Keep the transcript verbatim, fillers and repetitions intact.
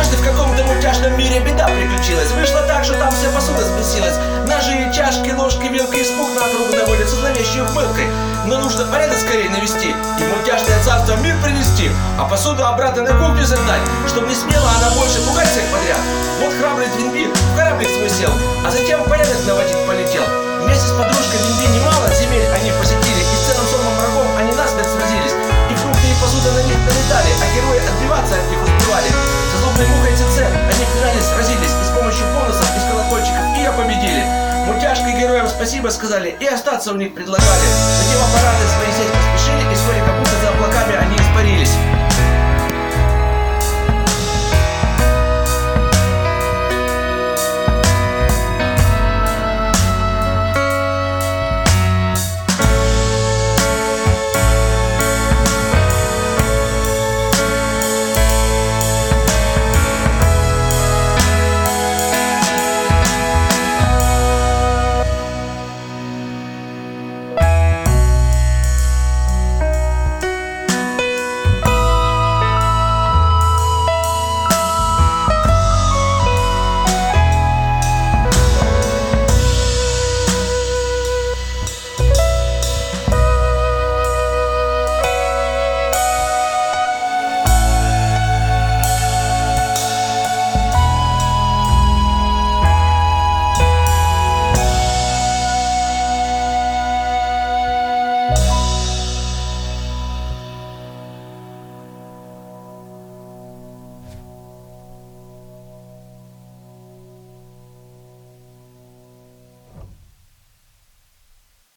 Однажды в каком-то мультяшном мире беда приключилась. Вышло так, что там вся посуда сбесилась. Ножи, чашки, ложки, вилки, испуг на округу наводят со зловещей ухмылкой. Но нужно порядок скорее навести и в мультяшное царство мир принести, а посуду обратно на кухню загнать, чтоб не смела она больше пугать всех подряд. Вот храбрый Твинби в кораблик свой сел, а затем порядок наводить полетел. Вместе с подружкой Твинби немало земель они посетили, и с целым сормом врагов они насмерть сразились. И фрукты, и посуда на них налетали, а герои отбиваться от них успевали. Со злобной мухой ЦЦ они пинались, сразились, и с помощью бонусов из колокольчиков ее победили. Мультяшки героям спасибо сказали и остаться у них предлагали. Затем аппараты свои сеть поспешили, и вскоре как будто за облаками они испарились.